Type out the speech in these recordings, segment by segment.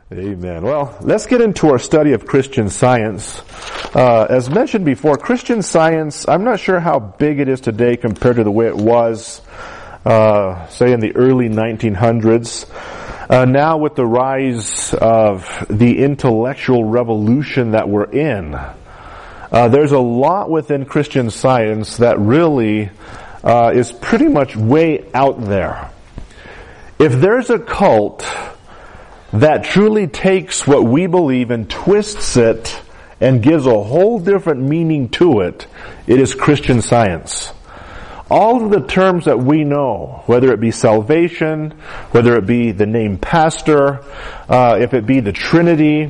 Amen. Well, let's get into our study of Christian Science. As mentioned before, Christian Science, I'm not sure how big it is today compared to the way it was, say in the early 1900s. Now with the rise of the intellectual revolution that we're in, there's a lot within Christian Science that really is pretty much way out there. If there's a cult that truly takes what we believe and twists it and gives a whole different meaning to it, it is Christian Science. All of the terms that we know, whether it be salvation, whether it be the name pastor, if it be the Trinity,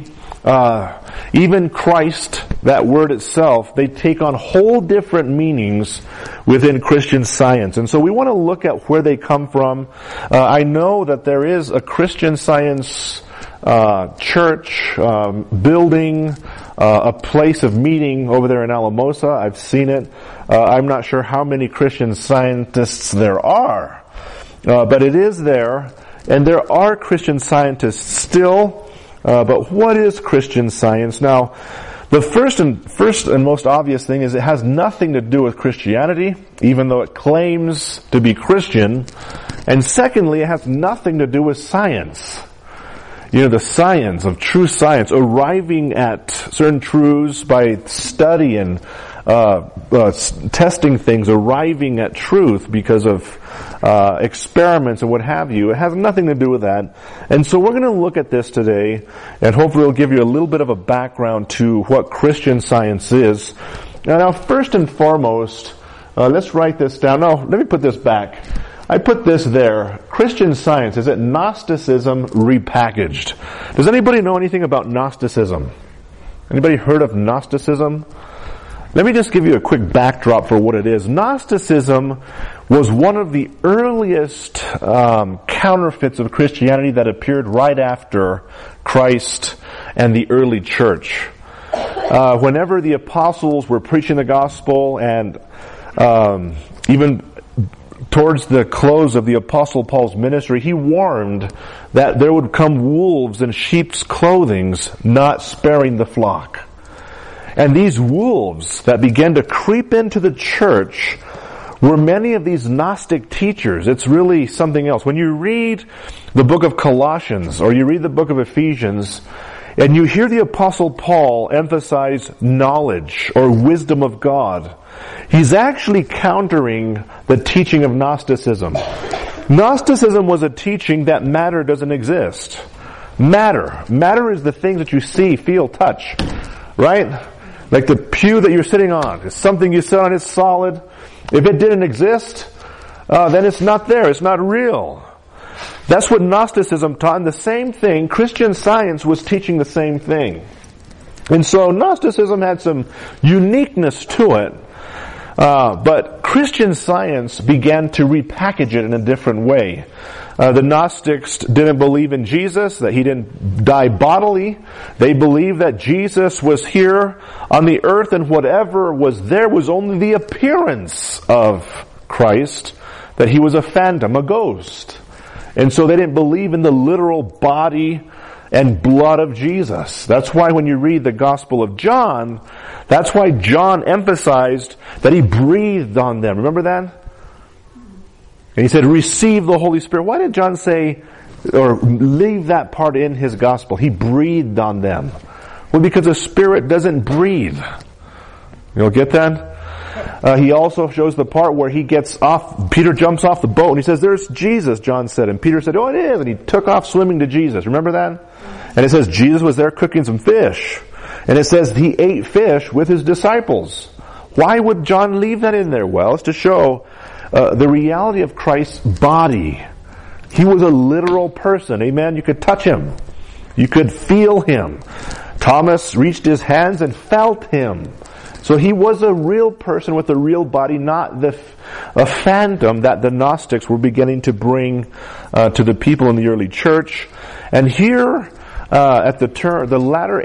even Christ, that word itself, they take on whole different meanings within Christian Science. And so we want to look at where they come from. I know that there is a Christian Science church, building, a place of meeting over there in Alamosa. I've seen it. I'm not sure how many Christian Scientists there are, but it is there, and there are Christian Scientists still. But what is Christian Science? Now, the first and most obvious thing is it has nothing to do with Christianity, even though it claims to be Christian. And secondly, it has nothing to do with science. You know, the science of true science, arriving at certain truths by study and testing things, arriving at truth because of experiments and what have you. It has nothing to do with that. And so we're going to look at this today, and hopefully it'll give you a little bit of a background to what Christian Science is. Now, first and foremost, let's write this down. No, let me put this back. I put this there. Christian Science, is it Gnosticism repackaged? Does anybody know anything about Gnosticism? Anybody heard of Gnosticism? Let me just give you a quick backdrop for what it is. Gnosticism was one of the earliest counterfeits of Christianity that appeared right after Christ and the early church. Whenever the apostles were preaching the gospel, and even towards the close of the Apostle Paul's ministry, he warned that there would come wolves in sheep's clothing, not sparing the flock. And these wolves that began to creep into the church were many of these Gnostic teachers. It's really something else. When you read the book of Colossians or you read the book of Ephesians, and you hear the Apostle Paul emphasize knowledge or wisdom of God, he's actually countering the teaching of Gnosticism. Gnosticism was a teaching that matter doesn't exist. Matter is the things that you see, feel, touch. Right? Like the pew that you're sitting on. It's something you sit on, it's solid. If it didn't exist, then it's not there. It's not real. That's what Gnosticism taught. And the same thing, Christian Science was teaching the same thing. And so Gnosticism had some uniqueness to it. But Christian Science began to repackage it in a different way. The Gnostics didn't believe in Jesus, that he didn't die bodily. They believed that Jesus was here on the earth, and whatever was there was only the appearance of Christ, that he was a phantom, a ghost. And so they didn't believe in the literal body and blood of Jesus. That's why when you read the Gospel of John, that's why John emphasized that he breathed on them. Remember that? And he said, receive the Holy Spirit. Why did John say, or leave that part in his Gospel? He breathed on them. Well, because the Spirit doesn't breathe. You'll get that? He also shows the part where he gets off, Peter jumps off the boat and he says, there's Jesus, John said. And Peter said, oh, it is. And he took off swimming to Jesus. Remember that? And it says Jesus was there cooking some fish. And it says he ate fish with his disciples. Why would John leave that in there? Well, it's to show the reality of Christ's body. He was a literal person. Amen? You could touch him. You could feel him. Thomas reached his hands and felt him. So he was a real person with a real body, not a phantom that the Gnostics were beginning to bring to the people in the early church. And here, at the latter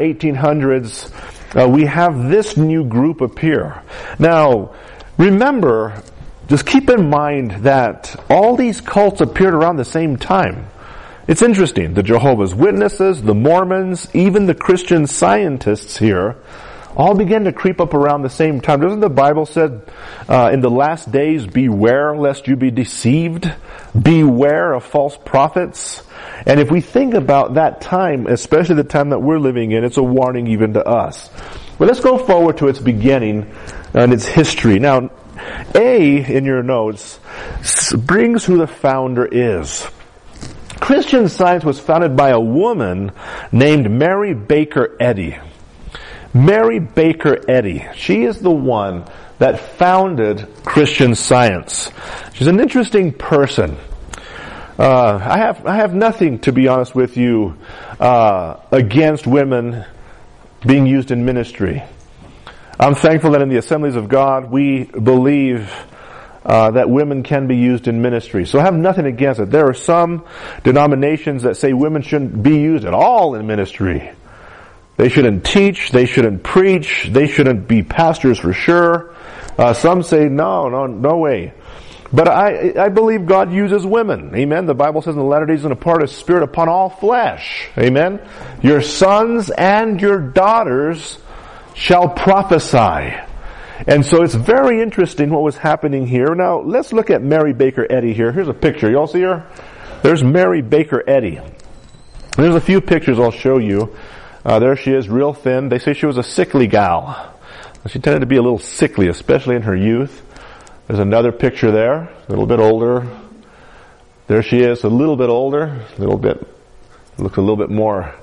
1800s, we have this new group appear. Now, remember, just keep in mind that all these cults appeared around the same time. It's interesting. The Jehovah's Witnesses, the Mormons, even the Christian Scientists here, all began to creep up around the same time. Doesn't the Bible said, in the last days, beware lest you be deceived? Beware of false prophets. And if we think about that time, especially the time that we're living in, it's a warning even to us. But let's go forward to its beginning and its history. Now, A, in your notes, brings who the founder is. Christian Science was founded by a woman named Mary Baker Eddy. Mary Baker Eddy. She is the one that founded Christian Science. She's an interesting person. I have nothing, to be honest with you, against women being used in ministry. I'm thankful that in the Assemblies of God we believe that women can be used in ministry. So I have nothing against it. There are some denominations that say women shouldn't be used at all in ministry. They shouldn't teach, they shouldn't preach, they shouldn't be pastors for sure. Some say no way. But I believe God uses women. Amen. The Bible says in the latter days, and pour His Spirit upon all flesh. Amen. Your sons and your daughters shall prophesy. And so it's very interesting what was happening here. Now, let's look at Mary Baker Eddy here. Here's a picture. You all see her? There's Mary Baker Eddy. There's a few pictures I'll show you. There she is, real thin. They say she was a sickly gal. She tended to be a little sickly, especially in her youth. There's another picture there, a little bit older. There she is, a little bit older, looks a little bit more,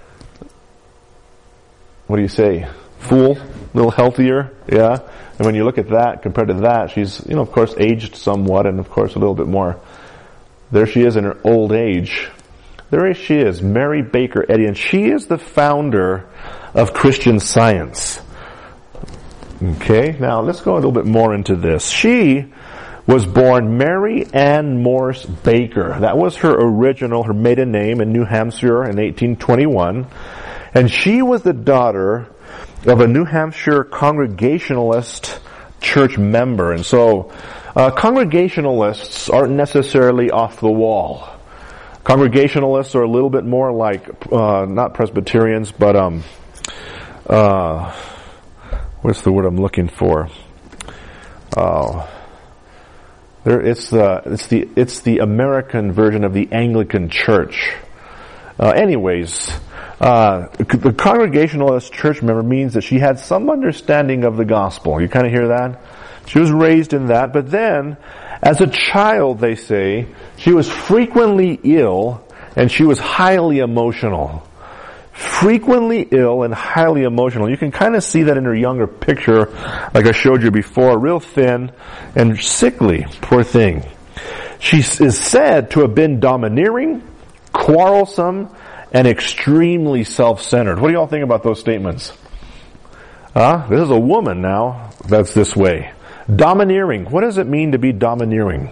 what do you say, full, a little healthier, yeah. And when you look at that, compared to that, she's, of course, aged somewhat, and of course a little bit more. There she is in her old age. There she is, Mary Baker Eddy, and she is the founder of Christian Science. Okay, now let's go a little bit more into this. She was born Mary Ann Morse Baker. That was her maiden name in New Hampshire in 1821. And she was the daughter of a New Hampshire Congregationalist church member. And so, Congregationalists aren't necessarily off the wall. Congregationalists are a little bit more like, not Presbyterians, but, what's the word I'm looking for? It's the American version of the Anglican Church. The Congregationalist church member means that she had some understanding of the gospel. You kind of hear that? She was raised in that, but then, as a child, they say, she was frequently ill and she was highly emotional. Frequently ill and highly emotional. You can kind of see that in her younger picture, like I showed you before, real thin and sickly, poor thing. She is said to have been domineering, quarrelsome, and extremely self-centered. What do you all think about those statements? This is a woman now that's this way. Domineering. What does it mean to be domineering?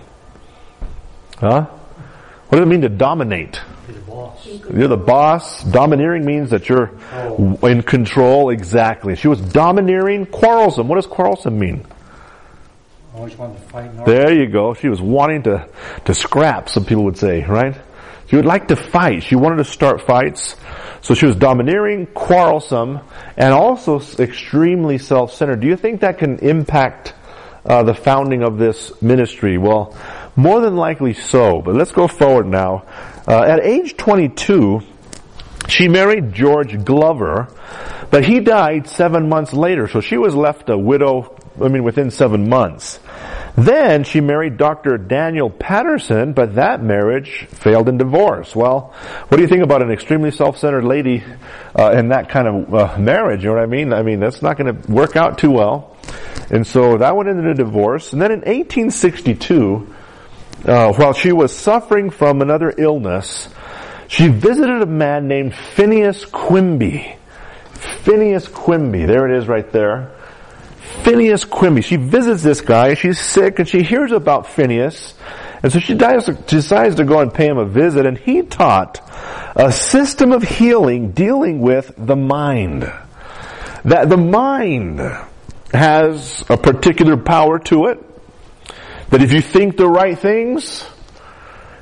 What does it mean to dominate? You're the boss. Domineering means that you're in control. Exactly. She was domineering, quarrelsome. What does quarrelsome mean? Always wanted to fight. There you go. She was wanting to scrap, some people would say, right? She would like to fight. She wanted to start fights. So she was domineering, quarrelsome, and also extremely self-centered. Do you think that can impact the founding of this ministry? Well, more than likely so. But let's go forward now. At age 22, she married George Glover, but he died 7 months later, so she was left a widow, within 7 months. Then she married Dr. Daniel Patterson, but that marriage failed in divorce. Well, what do you think about an extremely self-centered lady in that kind of marriage? You know what I mean? That's not going to work out too well. And so that went into a divorce. And then in 1862, while she was suffering from another illness, she visited a man named Phineas Quimby. Phineas Quimby. There it is right there. Phineas Quimby. She visits this guy. She's sick and she hears about Phineas. And so she decides to go and pay him a visit. And he taught a system of healing dealing with the mind. That the mind has a particular power to it. That if you think the right things,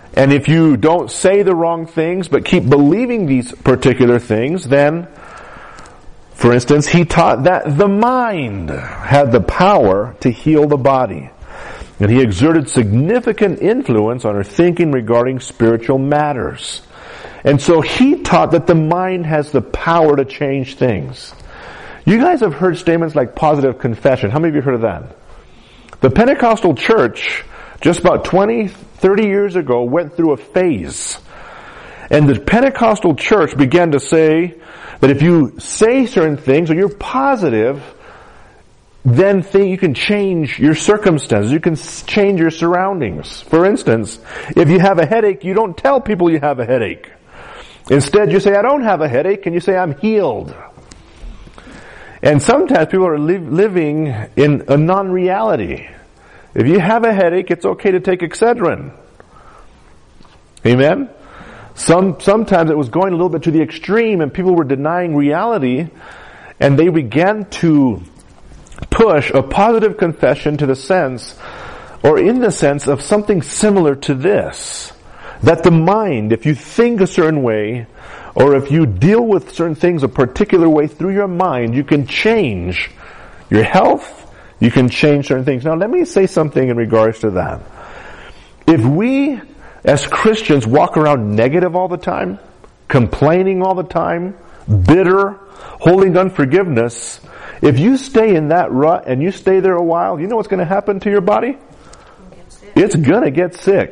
And if you don't say the wrong things, but keep believing these particular things, then, for instance, he taught that the mind had the power to heal the body. And he exerted significant influence on her thinking regarding spiritual matters. And so he taught that the mind has the power to change things. You guys have heard statements like positive confession. How many of you heard of that? The Pentecostal church, just about 20, 30 years ago, went through a phase. And the Pentecostal church began to say that if you say certain things or you're positive, then you can change your circumstances. You can change your surroundings. For instance, if you have a headache, you don't tell people you have a headache. Instead, you say, I don't have a headache, and you say, I'm healed. And sometimes people are living in a non-reality. If you have a headache, it's okay to take Excedrin. Amen? Sometimes it was going a little bit to the extreme, and people were denying reality, and they began to push a positive confession to the sense, or in the sense of something similar to this. That the mind, if you think a certain way, or if you deal with certain things a particular way through your mind, you can change your health, you can change certain things. Now let me say something in regards to that. If we, as Christians, walk around negative all the time, complaining all the time, bitter, holding unforgiveness, if you stay in that rut and you stay there a while, you know what's going to happen to your body? It's going to get sick.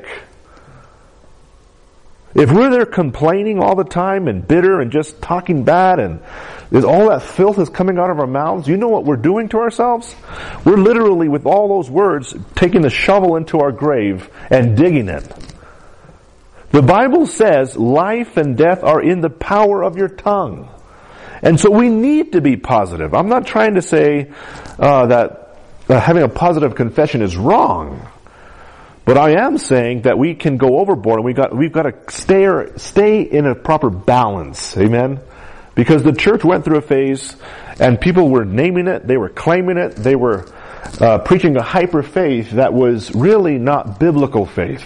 If we're there complaining all the time and bitter and just talking bad and all that filth is coming out of our mouths, you know what we're doing to ourselves? We're literally, with all those words, taking the shovel into our grave and digging it. The Bible says life and death are in the power of your tongue. And so we need to be positive. I'm not trying to say that having a positive confession is wrong. But I am saying that we can go overboard, and we've got to stay in a proper balance. Amen? Because the church went through a phase, and people were naming it, they were claiming it, they were preaching a hyper faith that was really not biblical faith.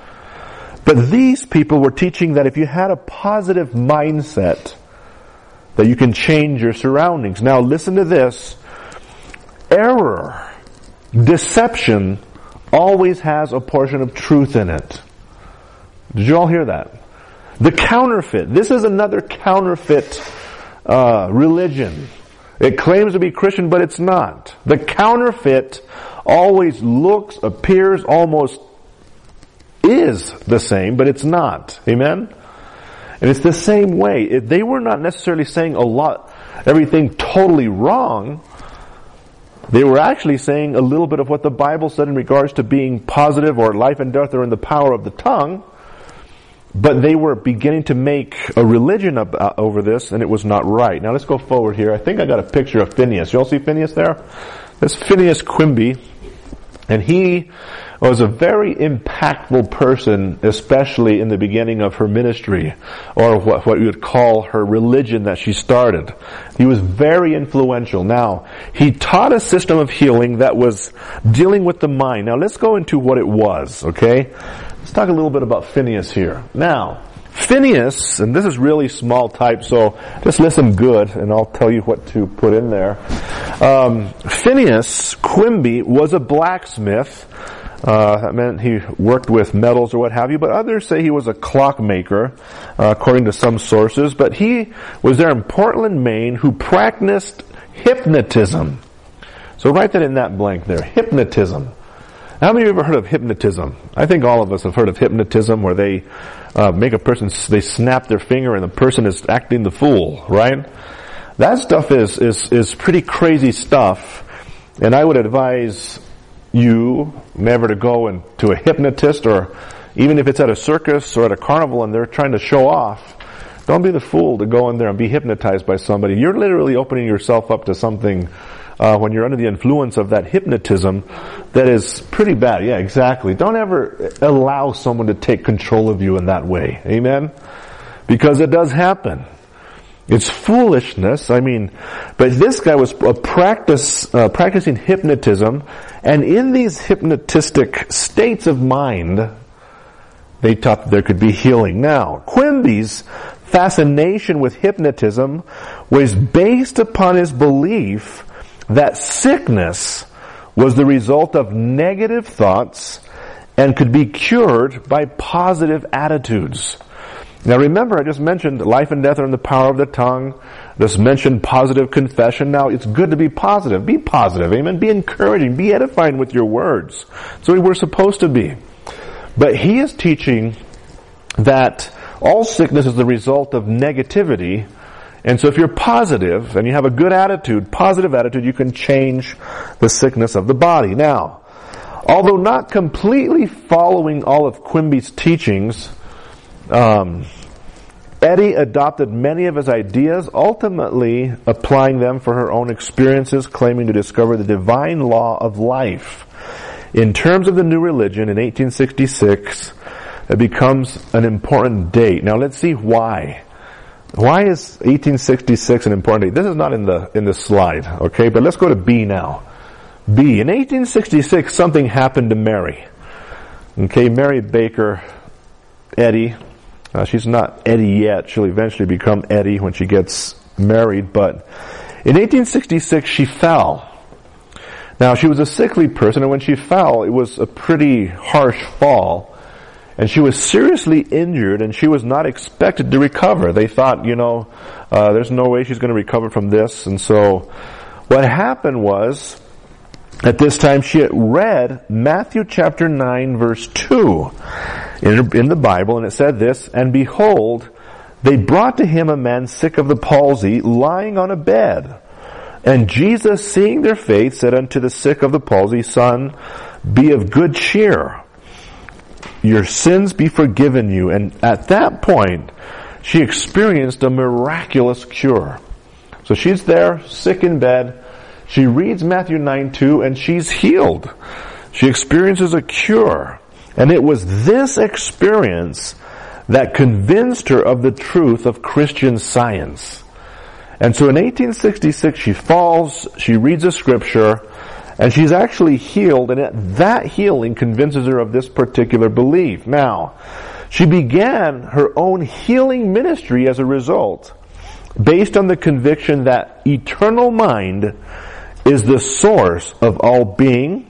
But these people were teaching that if you had a positive mindset, that you can change your surroundings. Now listen to this. Error, deception, always has a portion of truth in it. Did you all hear that? The counterfeit. This is another counterfeit religion. It claims to be Christian, but it's not. The counterfeit always looks, appears, almost is the same, but it's not. Amen? And it's the same way. They were not necessarily saying everything totally wrong. They were actually saying a little bit of what the Bible said in regards to being positive, or life and death are in the power of the tongue. But they were beginning to make a religion over this, and it was not right. Now let's go forward here. I think I got a picture of Phineas. You all see Phineas there? That's Phineas Quimby. And he was a very impactful person, especially in the beginning of her ministry, or what you would call her religion that she started. He was very influential. Now, he taught a system of healing that was dealing with the mind. Now, let's go into what it was, okay? Let's talk a little bit about Phineas here. Now, Phineas, and this is really small type, so just listen good, and I'll tell you what to put in there. Phineas Quimby was a blacksmith. That meant he worked with metals or what have you, but others say he was a clockmaker, according to some sources. But he was there in Portland, Maine, who practiced hypnotism. So write that in that blank there, hypnotism. How many of you have ever heard of hypnotism? I think all of us have heard of hypnotism, where they make a person, they snap their finger and the person is acting the fool, right? That stuff is pretty crazy stuff, and I would advise you never to go to a hypnotist, or even if it's at a circus or at a carnival and they're trying to show off, don't be the fool to go in there and be hypnotized by somebody. You're literally opening yourself up to something when you're under the influence of that hypnotism that is pretty bad. Yeah, exactly. Don't ever allow someone to take control of you in that way. Amen? Because it does happen. It's foolishness. I mean, but this guy was practicing hypnotism, and in these hypnotistic states of mind, They taught that there could be healing. Now, Quimby's fascination with hypnotism was based upon his belief that sickness was the result of negative thoughts and could be cured by positive attitudes. Now remember, I just mentioned life and death are in the power of the tongue. Just mentioned positive confession. Now it's good to be positive. Be positive, amen. Be encouraging. Be edifying with your words. So we're supposed to be. But he is teaching that all sickness is the result of negativity. And so if you're positive and you have a good attitude, positive attitude, you can change the sickness of the body. Now, although not completely following all of Quimby's teachings, Eddie adopted many of his ideas, ultimately applying them for her own experiences, claiming to discover the divine law of life. In terms of the new religion, in 1866, it becomes an important date. Now let's see why. Why is 1866 an important date? This is not in the slide, okay? But let's go to B now. B. In 1866, something happened to Mary. Okay, Mary Baker Eddy. She's not Eddie yet. She'll eventually become Eddie when she gets married. But in 1866, she fell. Now, she was a sickly person, and when she fell, it was a pretty harsh fall. And she was seriously injured, and she was not expected to recover. They thought, there's no way she's going to recover from this. And so what happened was, at this time, she had read Matthew chapter 9, verse 2 in the Bible, and it said this, "And behold, they brought to him a man sick of the palsy, lying on a bed. And Jesus, seeing their faith, said unto the sick of the palsy, Son, be of good cheer. Your sins be forgiven you." And at that point, she experienced a miraculous cure. So she's there, sick in bed. She reads Matthew 9:2, and she's healed. She experiences a cure. And it was this experience that convinced her of the truth of Christian Science. And so in 1866, she falls, she reads a scripture, and she's actually healed, and that healing convinces her of this particular belief. Now, she began her own healing ministry as a result, based on the conviction that eternal mind is the source of all being,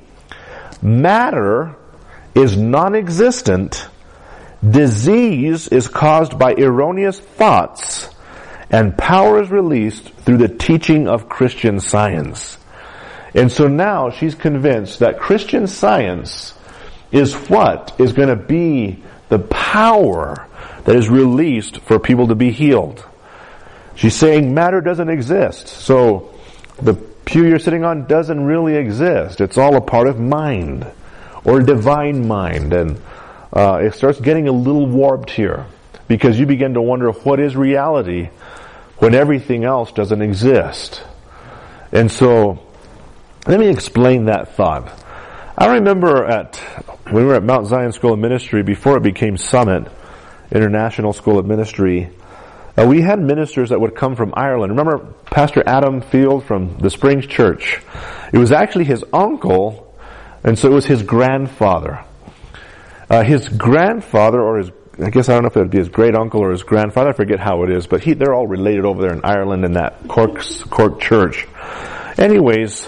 matter is non-existent, disease is caused by erroneous thoughts, and power is released through the teaching of Christian Science. And so now she's convinced that Christian Science is what is going to be the power that is released for people to be healed. She's saying matter doesn't exist. So the pew you're sitting on doesn't really exist. It's all a part of mind, or divine mind. And it starts getting a little warped here, because you begin to wonder, what is reality when everything else doesn't exist? And so, let me explain that thought. I remember when we were at Mount Zion School of Ministry, before it became Summit International School of Ministry, we had ministers that would come from Ireland. Remember Pastor Adam Field from the Springs Church? It was actually his uncle, and so it was his grandfather. His grandfather, or I guess I don't know if it would be his great uncle or his grandfather, I forget how it is, but they're all related over there in Ireland in that Cork Church. Anyways,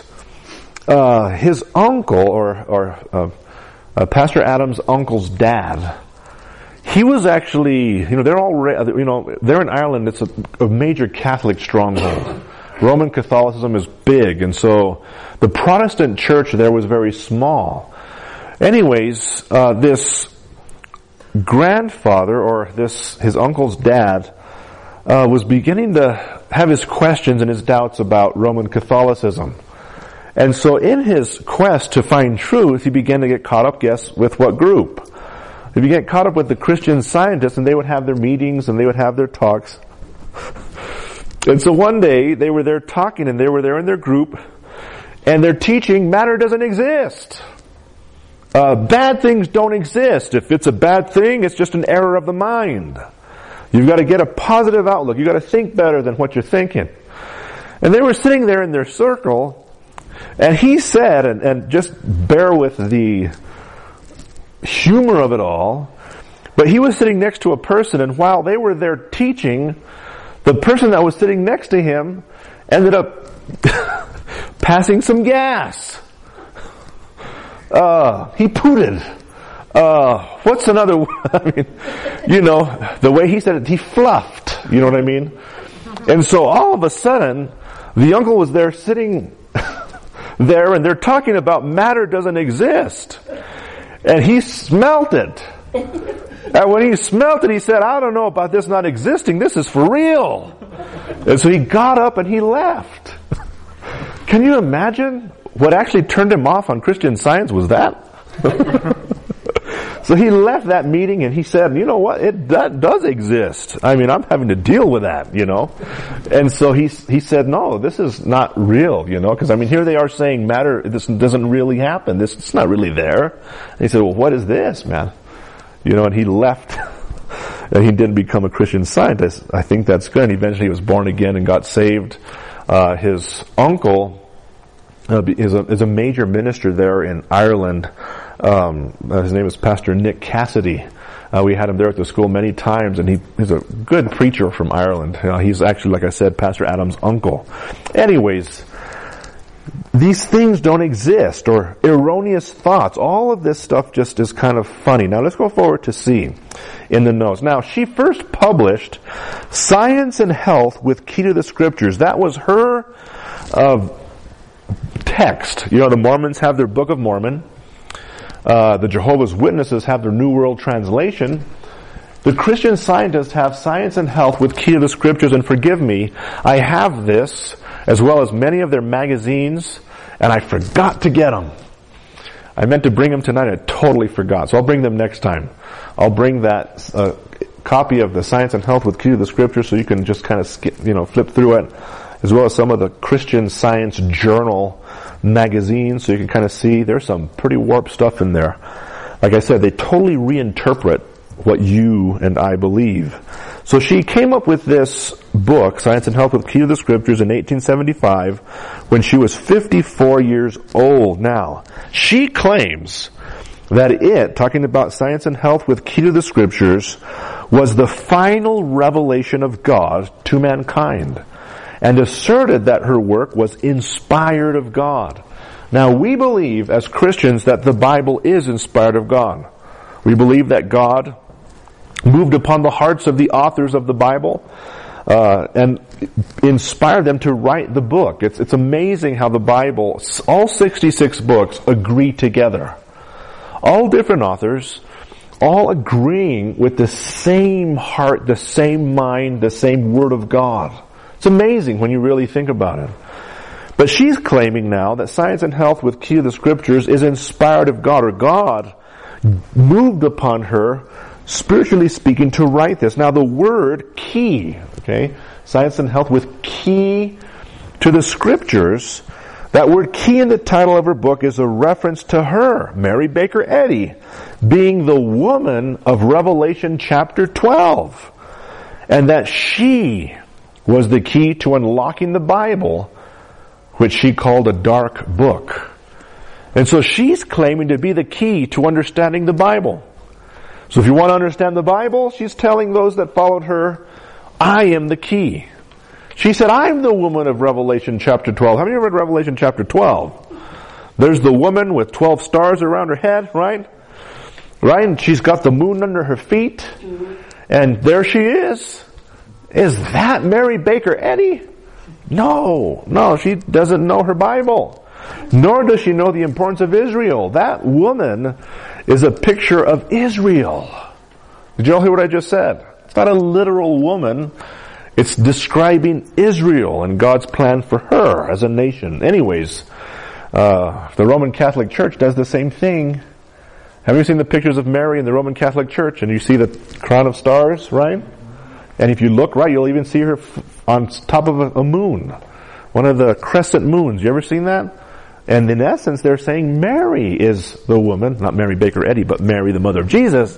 his uncle, or Pastor Adam's uncle's dad, he was actually, they're in Ireland, it's a major Catholic stronghold. Roman Catholicism is big, and so the Protestant church there was very small. Anyways, this grandfather, or his uncle's dad, was beginning to have his questions and his doubts about Roman Catholicism. And so in his quest to find truth, he began to get caught up, guess, with what group? He began caught up with the Christian Scientists, and they would have their meetings and they would have their talks. And so one day, they were there talking, and they were there in their group, and they're teaching matter doesn't exist. Bad things don't exist. If it's a bad thing, it's just an error of the mind. You've got to get a positive outlook. You've got to think better than what you're thinking. And they were sitting there in their circle, and he said, and just bear with the humor of it all, But he was sitting next to a person, and while they were there teaching, the person that was sitting next to him ended up passing some gas. He pooted. What's another, I mean, you know, the way he said it, he fluffed. You know what I mean? And so all of a sudden, the uncle was there sitting there, and they're talking about matter doesn't exist. And he smelt it. And when he smelt it, he said, I don't know about this not existing. This is for real. And so he got up and he left. Can you imagine? What actually turned him off on Christian Science was that. So he left that meeting and he said, you know what, that does exist. I mean, I'm having to deal with that, you know. And so he said, no, this is not real, you know, because I mean, here they are saying matter, this doesn't really happen. It's not really there. And he said, well, what is this, man? You know, and he left and he didn't become a Christian Scientist. I think that's good. And eventually he was born again and got saved. His uncle is a major minister there in Ireland. His name is Pastor Nick Cassidy. We had him there at the school many times, and he's a good preacher from Ireland. He's actually, like I said, Pastor Adam's uncle. Anyways, these things don't exist, or erroneous thoughts. All of this stuff just is kind of funny. Now let's go forward to C in the notes. Now, she first published Science and Health with Key to the Scriptures. That was her text. You know, the Mormons have their Book of Mormon. The Jehovah's Witnesses have their New World Translation. The Christian Scientists have Science and Health with Key to the Scriptures, and forgive me, I have this, as well as many of their magazines, and I forgot to get them. I meant to bring them tonight, I totally forgot, so I'll bring them next time. I'll bring that copy of the Science and Health with Key to the Scriptures, so you can just kind of flip through it, as well as some of the Christian Science Journal magazines, so you can kind of see there's some pretty warped stuff in there. Like I said, they totally reinterpret what you and I believe. So she came up with this book, Science and Health with Key to the Scriptures, in 1875 when she was 54 years old. Now, she claims that talking about Science and Health with Key to the Scriptures, was the final revelation of God to mankind, and asserted that her work was inspired of God. Now, we believe as Christians that the Bible is inspired of God. We believe that God moved upon the hearts of the authors of the Bible and inspired them to write the book. It's amazing how the Bible, all 66 books, agree together. All different authors, all agreeing with the same heart, the same mind, the same Word of God. It's amazing when you really think about it. But she's claiming now that Science and Health with Key to the Scriptures is inspired of God, or God moved upon her, spiritually speaking, to write this. Now the word key, okay, Science and Health with Key to the Scriptures, that word key in the title of her book is a reference to her, Mary Baker Eddy, being the woman of Revelation chapter 12. And that she was the key to unlocking the Bible, which she called a dark book. And so she's claiming to be the key to understanding the Bible. So if you want to understand the Bible, she's telling those that followed her, I am the key. She said, I'm the woman of Revelation chapter 12. How many of you read Revelation chapter 12? There's the woman with 12 stars around her head, right? Right? And she's got the moon under her feet. And there she is. Is that Mary Baker Eddy? No, she doesn't know her Bible. Nor does she know the importance of Israel. That woman is a picture of Israel. Did you all hear what I just said? It's not a literal woman. It's describing Israel and God's plan for her as a nation. Anyways, the Roman Catholic Church does the same thing. Have you seen the pictures of Mary in the Roman Catholic Church? And you see the crown of stars, right? And if you look right, you'll even see her on top of a moon. One of the crescent moons. You ever seen that? And in essence, they're saying Mary is the woman, not Mary Baker Eddy, but Mary, the mother of Jesus,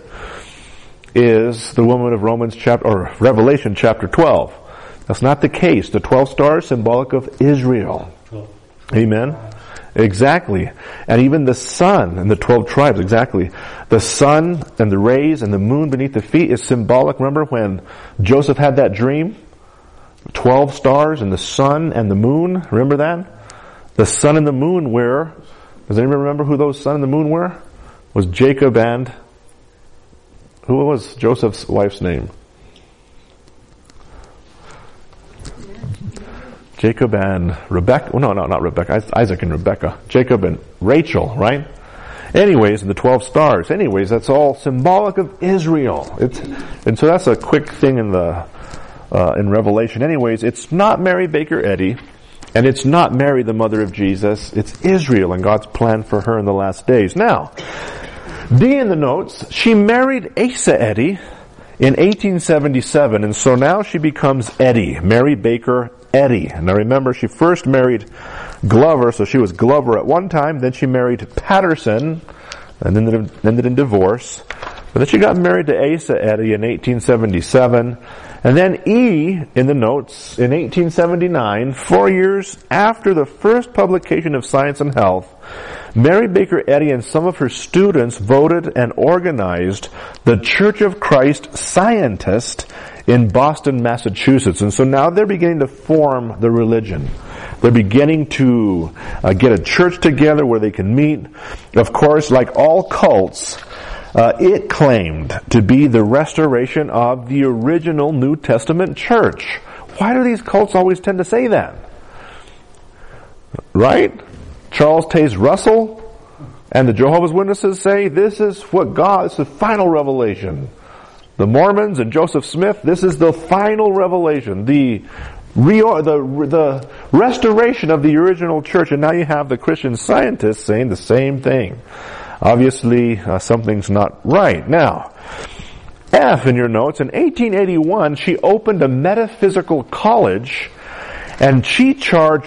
is the woman of Revelation chapter 12. That's not the case. The 12 stars symbolic of Israel. Amen. Exactly. And even the sun and the 12 tribes, exactly. The sun and the rays and the moon beneath the feet is symbolic. Remember when Joseph had that dream? 12 stars and the sun and the moon. Remember that? The sun and the moon were, does anyone remember who those sun and the moon were? It was Jacob and, who was Joseph's wife's name? Jacob and Rebecca. Oh, no, not Rebecca. Isaac and Rebecca. Jacob and Rachel, right? Anyways, and the 12 stars. Anyways, that's all symbolic of Israel. And so that's a quick thing in Revelation. Anyways, it's not Mary Baker Eddy, and it's not Mary, the mother of Jesus. It's Israel and God's plan for her in the last days. Now, D in the notes, she married Asa Eddy in 1877, and so now she becomes Eddy, Mary Baker Eddy. Now remember, she first married Glover, so she was Glover at one time, then she married Patterson, and then ended in divorce. But then she got married to Asa Eddy in 1877, and then E, in the notes, in 1879, 4 years after the first publication of Science and Health, Mary Baker Eddy and some of her students voted and organized the Church of Christ Scientist in Boston, Massachusetts. And so now they're beginning to form the religion. They're beginning to get a church together where they can meet. Of course, like all cults, it claimed to be the restoration of the original New Testament church. Why do these cults always tend to say that? Right? Charles Taze Russell and the Jehovah's Witnesses say this is what God, it's the final revelation. The Mormons and Joseph Smith, this is the final revelation, the restoration of the original church. And now you have the Christian Scientists saying the same thing. Obviously, something's not right. Now, F in your notes, in 1881, she opened a metaphysical college, and she charged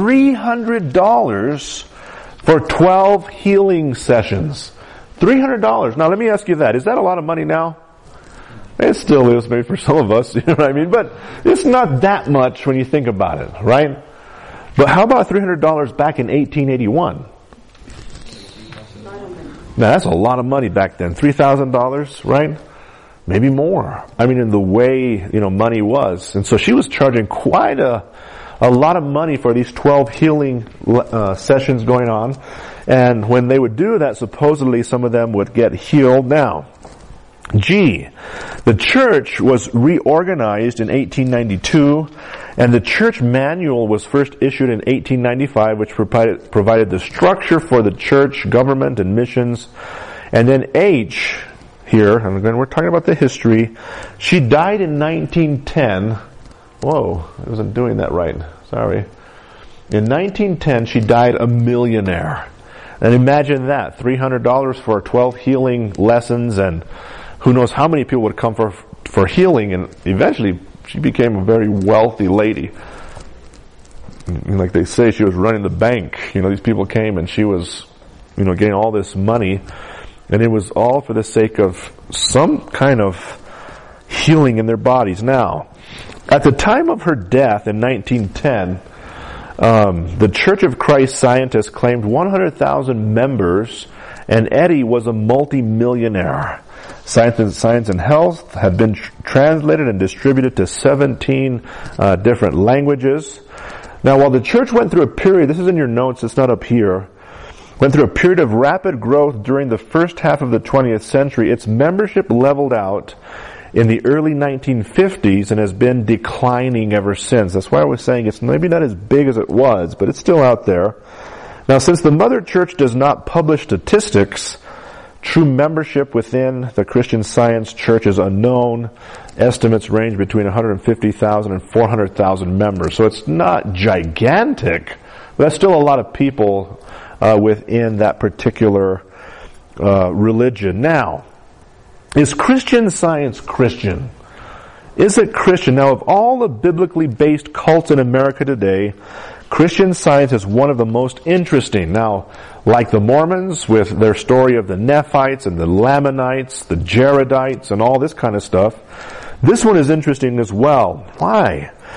$300 for 12 healing sessions. $300. Now, let me ask you that. Is that a lot of money now? It still is, maybe for some of us, you know what I mean? But it's not that much when you think about it, right? But how about $300 back in 1881? Now that's a lot of money back then. $3,000, right? Maybe more. I mean, in the way, money was. And so she was charging quite a lot of money for these 12 healing sessions going on. And when they would do that, supposedly some of them would get healed. Now, G, the church was reorganized in 1892, and the church manual was first issued in 1895, which provided the structure for the church, government, and missions. And then H, here, and again we're talking about the history, she died in 1910. Whoa, I wasn't doing that right. Sorry. In 1910, she died a millionaire. And imagine that, $300 for 12 healing lessons, and who knows how many people would come for healing, and eventually she became a very wealthy lady. And like they say, she was running the bank. These people came and she was, getting all this money, and it was all for the sake of some kind of healing in their bodies. Now, at the time of her death in 1910, the Church of Christ Scientists claimed 100,000 members, and Eddy was a multi-millionaire. Science and Health had been translated and distributed to 17 different languages. Now, while the church went through a period, this is in your notes, it's not up here, went through a period of rapid growth during the first half of the 20th century, its membership leveled out in the early 1950s and has been declining ever since. That's why I was saying it's maybe not as big as it was, but it's still out there. Now, since the Mother Church does not publish statistics, true membership within the Christian Science Church is unknown. Estimates range between 150,000 and 400,000 members. So it's not gigantic, but that's still a lot of people within that particular religion. Now, is Christian Science Christian? Is it Christian? Now, of all the biblically based cults in America today, Christian Science is one of the most interesting. Now, like the Mormons with their story of the Nephites and the Lamanites, the Jaredites, and all this kind of stuff, this one is interesting as well. Why?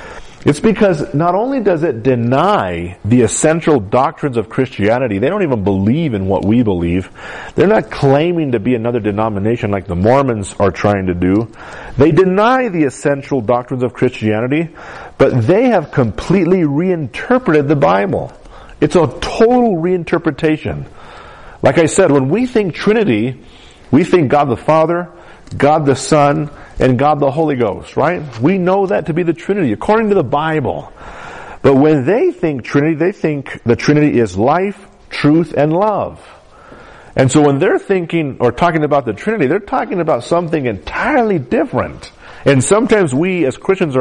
It's because not only does it deny the essential doctrines of Christianity, they don't even believe in what we believe. They're not claiming to be another denomination like the Mormons are trying to do. They deny the essential doctrines of Christianity, but they have completely reinterpreted the Bible. It's a total reinterpretation. Like I said, when we think Trinity, we think God the Father, God the Son, and God the Holy Ghost, right? We know that to be the Trinity, according to the Bible. But when they think Trinity, they think the Trinity is life, truth, and love. And so when they're thinking or talking about the Trinity, they're talking about something entirely different. And sometimes we as Christians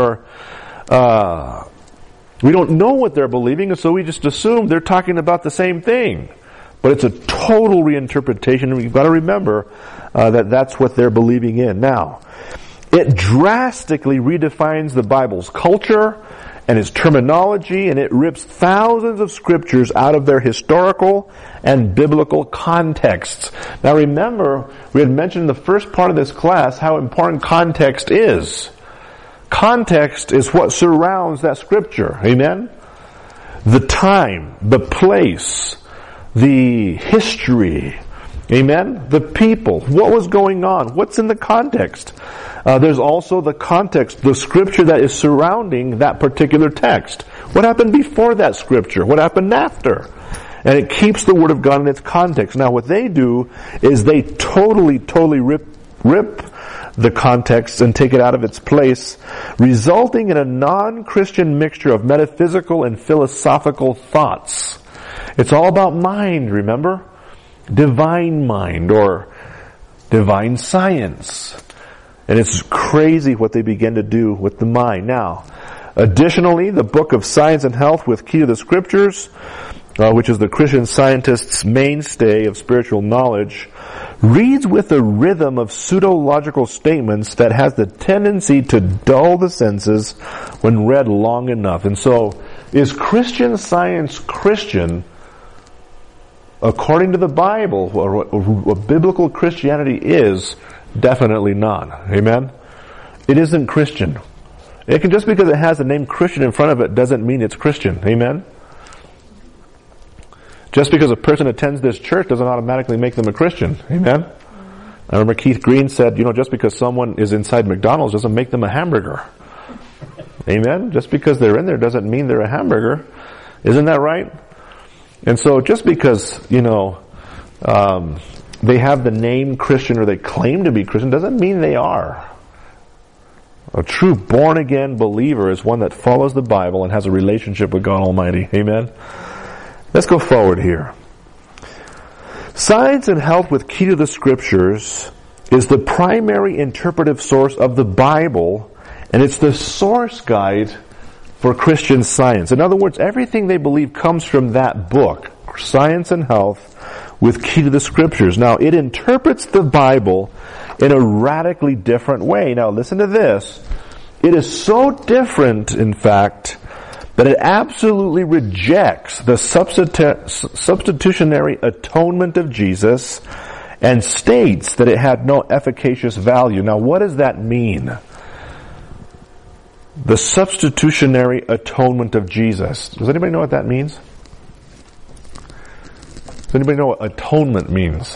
we don't know what they're believing, and so we just assume they're talking about the same thing. But it's a total reinterpretation, and we've got to remember that that's what they're believing in. Now, it drastically redefines the Bible's culture and its terminology, and it rips thousands of scriptures out of their historical and biblical contexts. Now remember, we had mentioned in the first part of this class how important context is. Context is what surrounds that scripture. Amen? The time, the place, the history, amen? The people, what was going on, what's in the context. There's also the context, the scripture that is surrounding that particular text. What happened before that scripture? What happened after? And it keeps the Word of God in its context. Now what they do is they totally rip the context and take it out of its place, resulting in a non-Christian mixture of metaphysical and philosophical thoughts. It's all about mind, remember? Divine mind or divine science. And it's crazy what they begin to do with the mind. Now, additionally, the book of Science and Health with Key to the Scriptures, which is the Christian Scientist's mainstay of spiritual knowledge, reads with a rhythm of pseudo-logical statements that has the tendency to dull the senses when read long enough. And so, is Christian Science Christian according to the Bible, or what biblical Christianity is? Definitely not. Amen? It isn't Christian. It can, just because it has the name Christian in front of it doesn't mean it's Christian. Amen? Just because a person attends this church doesn't automatically make them a Christian. Amen? I remember Keith Green said, just because someone is inside McDonald's doesn't make them a hamburger. Amen? Just because they're in there doesn't mean they're a hamburger. Isn't that right? And so just because, they have the name Christian or they claim to be Christian doesn't mean they are. A true born-again believer is one that follows the Bible and has a relationship with God Almighty. Amen? Let's go forward here. Science and Health with Key to the Scriptures is the primary interpretive source of the Bible, and it's the source guide for Christian Science. In other words, everything they believe comes from that book, Science and Health with Key to the Scriptures. Now, it interprets the Bible in a radically different way. Now, listen to this. It is so different, in fact, that it absolutely rejects the substitutionary atonement of Jesus and states that it had no efficacious value. Now, what does that mean? The substitutionary atonement of Jesus. Does anybody know what that means? Does anybody know what atonement means?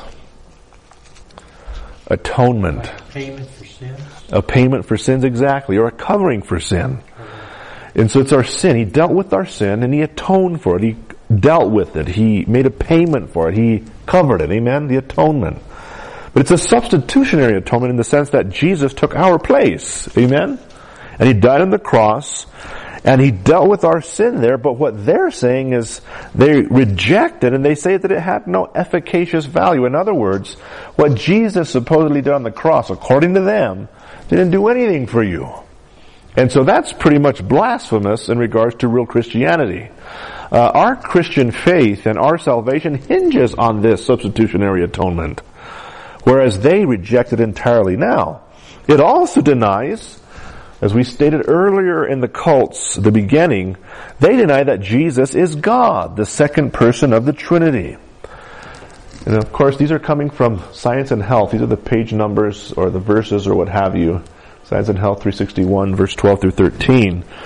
Atonement. Like payment for sins? A payment for sins, exactly, or a covering for sin. And so it's our sin. He dealt with our sin and He atoned for it. He dealt with it. He made a payment for it. He covered it. Amen? The atonement. But it's a substitutionary atonement in the sense that Jesus took our place. Amen? And He died on the cross and He dealt with our sin there. But what they're saying is they reject it and they say that it had no efficacious value. In other words, what Jesus supposedly did on the cross, according to them, didn't do anything for you. And so that's pretty much blasphemous in regards to real Christianity. Our Christian faith and our salvation hinges on this substitutionary atonement, whereas they reject it entirely. Now, it also denies, as we stated earlier in the cults, the beginning, they deny that Jesus is God, the second person of the Trinity. And of course, these are coming from Science and Health. These are the page numbers or the verses or what have you. Science and Health 361, verse 12 through 13.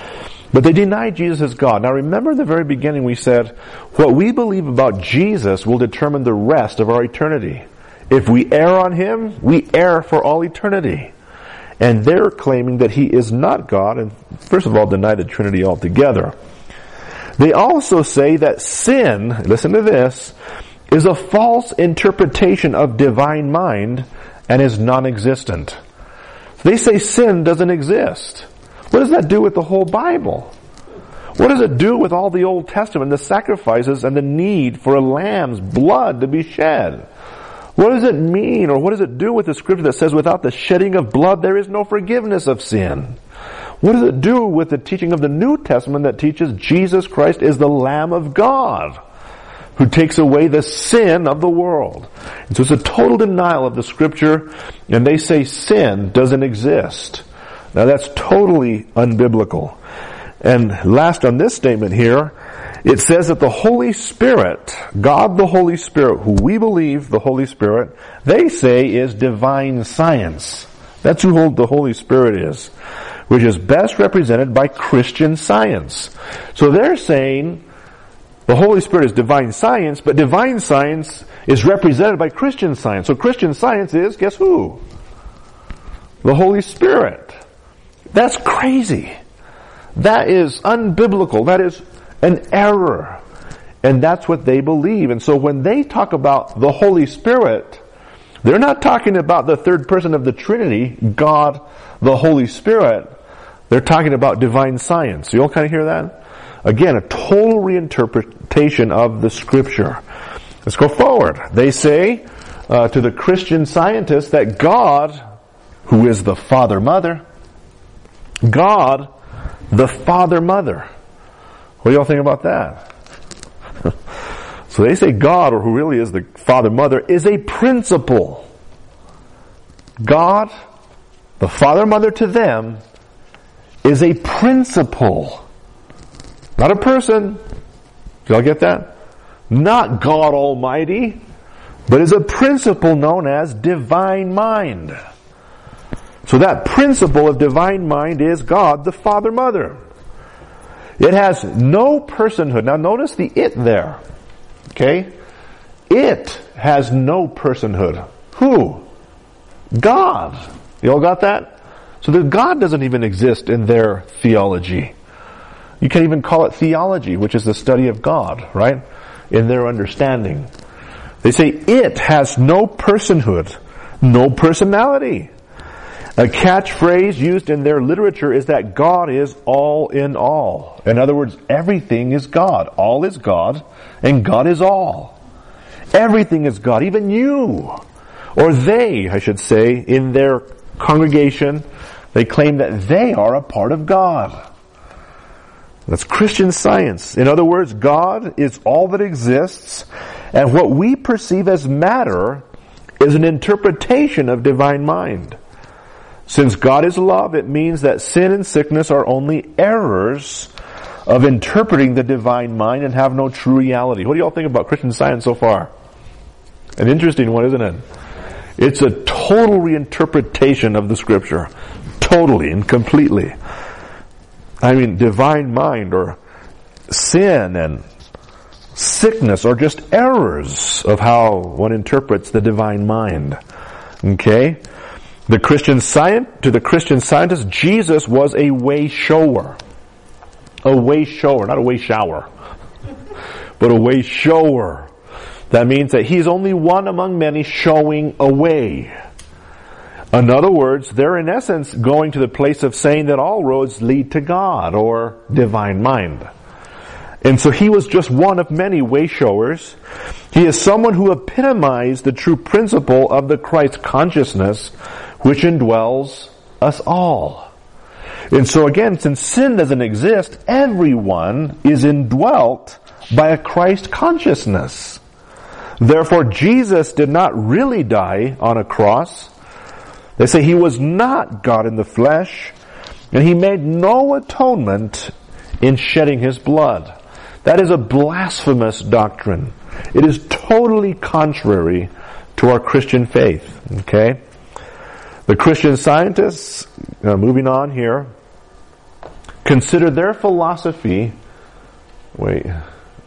But they deny Jesus as God. Now remember in the very beginning we said, what we believe about Jesus will determine the rest of our eternity. If we err on Him, we err for all eternity. And they're claiming that He is not God, and first of all deny the Trinity altogether. They also say that sin, listen to this, is a false interpretation of divine mind and is non-existent. They say sin doesn't exist. What does that do with the whole Bible? What does it do with all the Old Testament, the sacrifices and the need for a lamb's blood to be shed? What does it mean, or what does it do with the scripture that says without the shedding of blood there is no forgiveness of sin? What does it do with the teaching of the New Testament that teaches Jesus Christ is the Lamb of God who takes away the sin of the world? And so it's a total denial of the scripture, and they say sin doesn't exist. Now that's totally unbiblical. And last on this statement here, it says that the Holy Spirit, God the Holy Spirit, who we believe the Holy Spirit, they say is divine science. That's who the Holy Spirit is, which is best represented by Christian Science. So they're saying the Holy Spirit is divine science, but divine science is represented by Christian Science. So Christian Science is, guess who? The Holy Spirit. That's crazy. That is unbiblical. That is an error. And that's what they believe. And so when they talk about the Holy Spirit, they're not talking about the third person of the Trinity, God, the Holy Spirit. They're talking about divine science. You all kind of hear that? Again, a total reinterpretation of the Scripture. Let's go forward. They say to the Christian Scientists that God, who is the Father-Mother, God, the Father-Mother. What do y'all think about that? So they say God, or who really is the Father-Mother, is a principle. God, the Father-Mother to them, is a principle. Not a person. Do y'all get that? Not God Almighty, but is a principle known as divine mind. So that principle of divine mind is God, the Father-Mother. It has no personhood. Now notice the it there. Okay? It has no personhood. Who? God. You all got that? So that God doesn't even exist in their theology. You can't even call it theology, which is the study of God, right? In their understanding. They say it has no personhood, no personality. A catchphrase used in their literature is that God is all in all. In other words, everything is God. All is God, and God is all. Everything is God, even you. Or they, I should say, in their congregation, they claim that they are a part of God. That's Christian Science. In other words, God is all that exists, and what we perceive as matter is an interpretation of divine mind. Since God is love, it means that sin and sickness are only errors of interpreting the divine mind and have no true reality. What do y'all think about Christian Science so far? An interesting one, isn't it? It's a total reinterpretation of the Scripture. Totally and completely. I mean, divine mind or sin and sickness are just errors of how one interprets the divine mind. Okay? To the Christian scientist, Jesus was a way shower. A way shower, not a way shower, but a way shower. That means that he's only one among many showing a way. In other words, they're in essence going to the place of saying that all roads lead to God or divine mind. And so he was just one of many way showers. He is someone who epitomized the true principle of the Christ consciousness which indwells us all. And so again, since sin doesn't exist, everyone is indwelt by a Christ consciousness. Therefore, Jesus did not really die on a cross. They say he was not God in the flesh, and he made no atonement in shedding his blood. That is a blasphemous doctrine. It is totally contrary to our Christian faith. Okay? The Christian Scientists, moving on here, consider their philosophy. Wait. Let's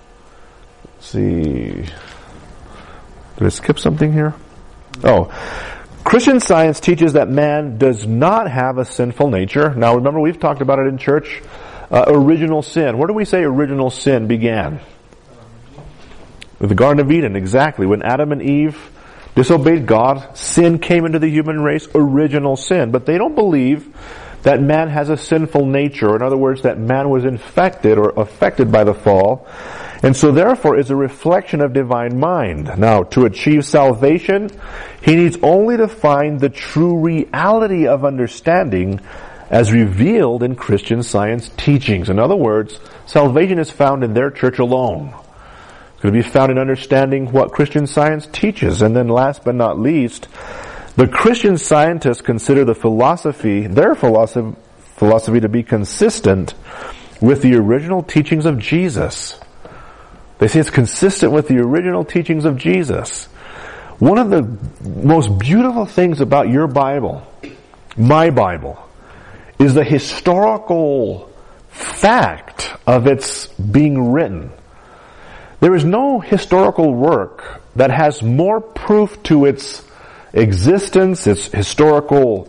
see. Did I skip something here? Oh. Christian Science teaches that man does not have a sinful nature. Now remember, we've talked about it in church. Original sin. Where do we say original sin began? With the Garden of Eden, exactly. When Adam and Eve disobeyed God, sin came into the human race, original sin. But they don't believe that man has a sinful nature. In other words, that man was infected or affected by the fall. And so therefore is a reflection of divine mind. Now, to achieve salvation, he needs only to find the true reality of understanding as revealed in Christian Science teachings. In other words, salvation is found in their church alone. It's going to be found in understanding what Christian Science teaches. And then last but not least, the Christian Scientists consider their philosophy to be consistent with the original teachings of Jesus. They say it's consistent with the original teachings of Jesus. One of the most beautiful things about your Bible, my Bible, is the historical fact of its being written. There is no historical work that has more proof to its existence, its historical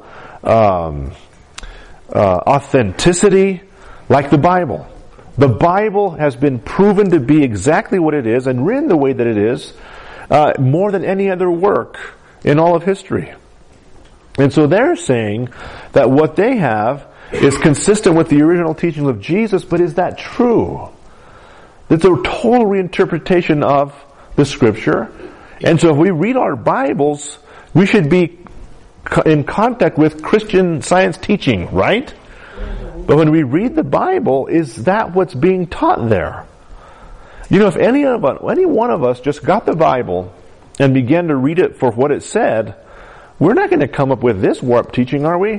authenticity, like the Bible. The Bible has been proven to be exactly what it is and written the way that it is more than any other work in all of history. And so they're saying that what they have is consistent with the original teachings of Jesus, but is that true? That's a total reinterpretation of the Scripture. And so if we read our Bibles, we should be in contact with Christian Science teaching, right? But when we read the Bible, is that what's being taught there? You know, if any one of us just got the Bible and began to read it for what it said, we're not going to come up with this warped teaching, are we?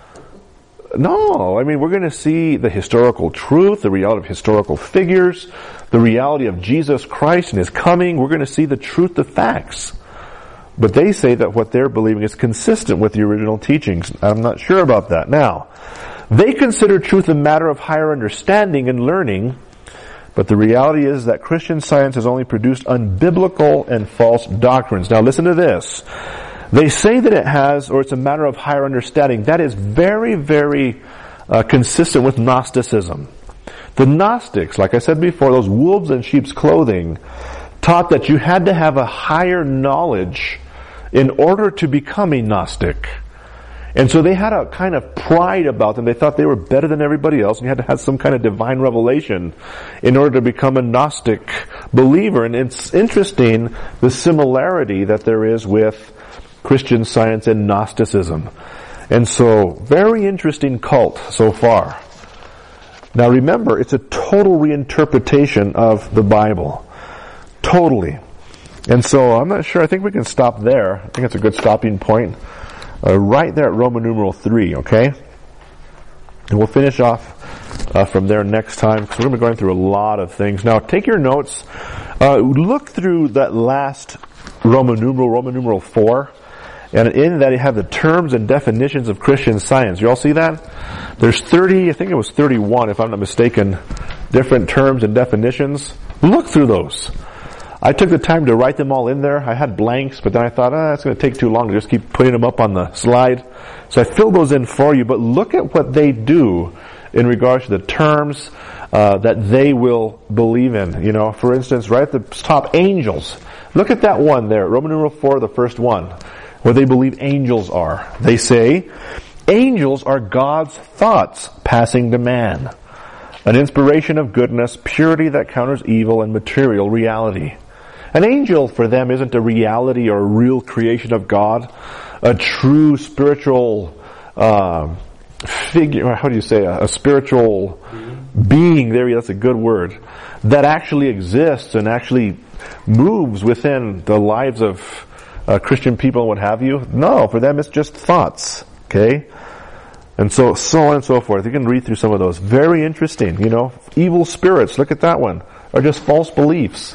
No. I mean, we're going to see the historical truth, the reality of historical figures, the reality of Jesus Christ and His coming. We're going to see the truth of facts. But they say that what they're believing is consistent with the original teachings. I'm not sure about that. Now, they consider truth a matter of higher understanding and learning, but the reality is that Christian Science has only produced unbiblical and false doctrines. Now listen to this. They say that it has, or it's a matter of higher understanding. That is very, very consistent with Gnosticism. The Gnostics, like I said before, those wolves in sheep's clothing, taught that you had to have a higher knowledge in order to become a Gnostic. And so they had a kind of pride about them. They thought they were better than everybody else, and you had to have some kind of divine revelation in order to become a Gnostic believer. And it's interesting the similarity that there is with Christian Science and Gnosticism. And so, very interesting cult so far. Now remember, it's a total reinterpretation of the Bible. Totally. And so, I'm not sure, I think we can stop there. I think it's a good stopping point. Right there at Roman numeral 3, okay? And we'll finish off from there next time, because we're going to be going through a lot of things. Now, take your notes. Look through that last Roman numeral 4. And in that you have the terms and definitions of Christian Science. You all see that? There's 30, I think it was 31, if I'm not mistaken, different terms and definitions. Look through those. I took the time to write them all in there. I had blanks, but then I thought, it's going to take too long to just keep putting them up on the slide. So I filled those in for you, but look at what they do in regards to the terms that they will believe in. You know, for instance, right at the top, angels. Look at that one there, Roman numeral 4, the first one, where they believe angels are. They say, angels are God's thoughts passing to man. An inspiration of goodness, purity that counters evil, and material reality. An angel for them isn't a reality or a real creation of God, a true spiritual figure, how do you say, a spiritual being, that's a good word, that actually exists and actually moves within the lives of Christian people and what have you. No, for them it's just thoughts, okay? And so on and so forth. You can read through some of those. Very interesting, you know. Evil spirits, look at that one, are just false beliefs.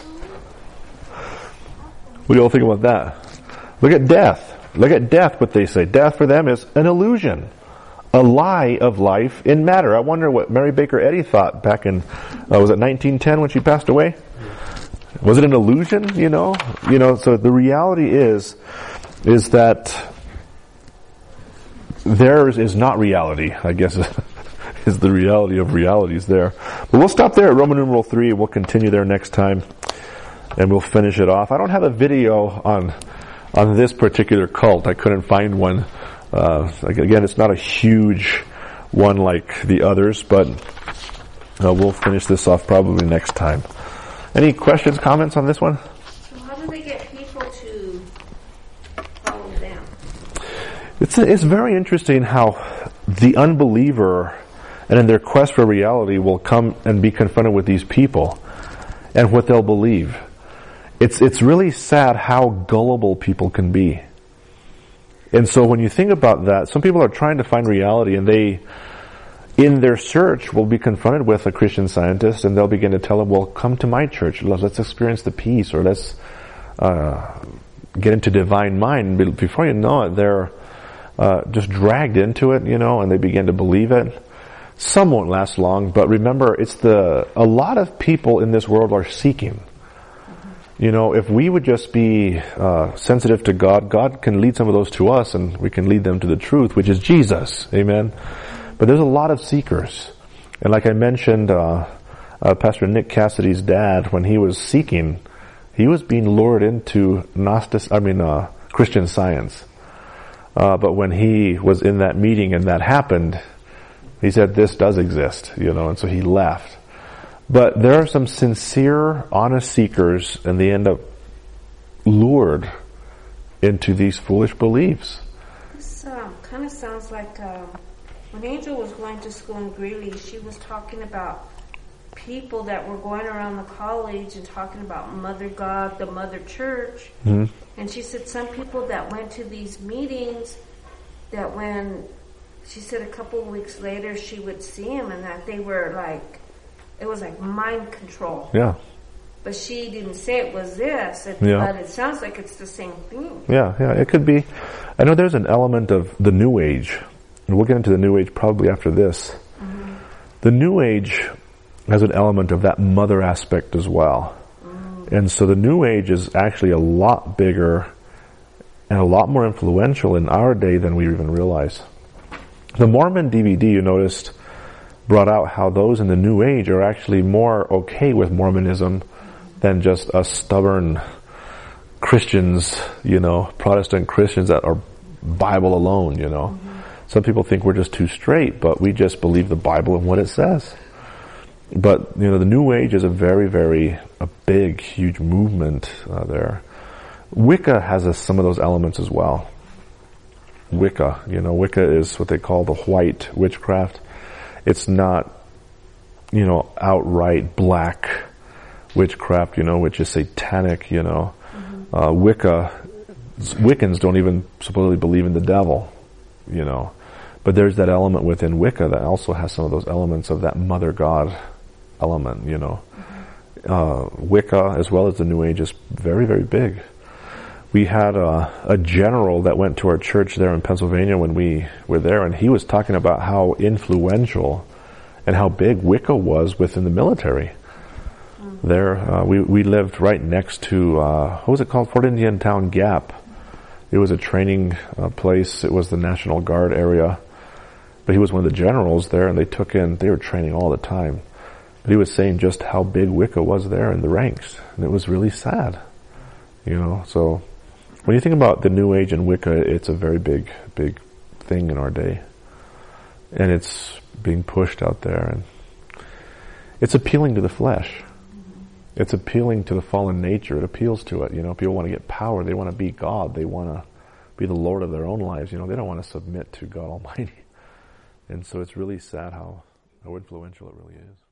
What do you all think about that? Look at death. Look at death, what they say. Death for them is an illusion, a lie of life in matter. I wonder what Mary Baker Eddy thought back in, was it 1910 when she passed away? Was it an illusion, you know? So the reality is that theirs is not reality, I guess, is the reality of realities there. But we'll stop there at Roman numeral 3. We'll continue there next time, and we'll finish it off. I don't have a video on this particular cult. I couldn't find one. Again, it's not a huge one like the others, but we'll finish this off probably next time. Any questions, comments on this one? So how do they get people to follow them? It's very interesting how the unbeliever and in their quest for reality will come and be confronted with these people and what they'll believe. It's really sad how gullible people can be. And so when you think about that, some people are trying to find reality, and they, in their search, will be confronted with a Christian Scientist, and they'll begin to tell them, well, come to my church, let's experience the peace, or let's get into divine mind. Before you know it, they're just dragged into it, and they begin to believe it. Some won't last long, but remember, a lot of people in this world are seeking. If we would just be sensitive to God, God can lead some of those to us, and we can lead them to the truth, which is Jesus. Amen. But there's a lot of seekers. And like I mentioned, Pastor Nick Cassidy's dad, when he was seeking, he was being lured into Christian Science. But when he was in that meeting and that happened, he said, this does exist, and so he left. But there are some sincere, honest seekers, and they end up lured into these foolish beliefs. This kind of sounds like when Angel was going to school in Greeley, she was talking about people that were going around the college and talking about Mother God, the Mother Church. Mm-hmm. And she said some people that went to these meetings, that when, she said a couple of weeks later she would see them, and that they were like, it was like mind control. Yeah. But she didn't say it was this, but it sounds like it's the same thing. Yeah, it could be. I know there's an element of the New Age, and we'll get into the New Age probably after this. Mm-hmm. The New Age has an element of that mother aspect as well. Mm-hmm. And so the New Age is actually a lot bigger and a lot more influential in our day than we even realize. The Mormon DVD, you noticed, brought out how those in the New Age are actually more okay with Mormonism than just us stubborn Christians, Protestant Christians that are Bible alone, Mm-hmm. Some people think we're just too straight, but we just believe the Bible and what it says. But, the New Age is a very, very big, huge movement there. Wicca has some of those elements as well. Wicca, Wicca is what they call the white witchcraft. It's not, outright black witchcraft, which is satanic, Mm-hmm. Wiccans don't even supposedly believe in the devil, But there's that element within Wicca that also has some of those elements of that Mother God element, Mm-hmm. Wicca, as well as the New Age, is very, very big. We had a general that went to our church there in Pennsylvania when we were there, and he was talking about how influential and how big Wicca was within the military. Mm-hmm. There, we lived right next to, what was it called? Fort Indian Town Gap. It was a training place. It was the National Guard area. But he was one of the generals there, and they were training all the time. But he was saying just how big Wicca was there in the ranks. And it was really sad. So when you think about the New Age and Wicca, it's a very big, big thing in our day. And it's being pushed out there. And it's appealing to the flesh. It's appealing to the fallen nature. It appeals to it. People want to get power. They want to be God. They want to be the Lord of their own lives. They don't want to submit to God Almighty. And so it's really sad how influential it really is.